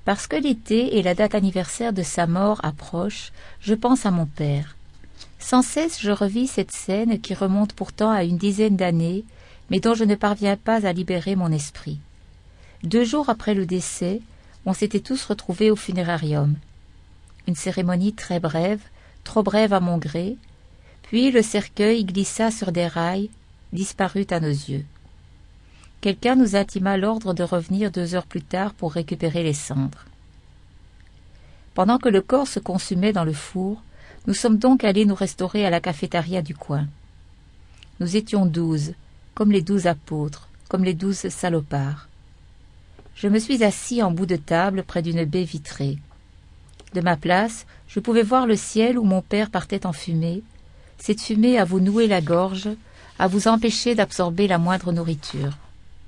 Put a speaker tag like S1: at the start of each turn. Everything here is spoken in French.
S1: Parce que l'été et la date anniversaire de sa mort approchent, je pense à mon père. Sans cesse je revis cette scène qui remonte pourtant à une dizaine d'années, mais dont je ne parviens pas à libérer mon esprit. 2 jours après le décès, on s'était tous retrouvés au funérarium. Une cérémonie très brève, trop brève à mon gré, puis le cercueil glissa sur des rails, disparut à nos yeux. Quelqu'un nous intima l'ordre de revenir 2 heures plus tard pour récupérer les cendres. Pendant que le corps se consumait dans le four, nous sommes donc allés nous restaurer à la cafétéria du coin. Nous étions 12, comme les 12 apôtres, comme les 12 salopards. Je me suis assis en bout de table près d'une baie vitrée. De ma place, je pouvais voir le ciel où mon père partait en fumée, cette fumée à vous nouer la gorge, à vous empêcher d'absorber la moindre nourriture.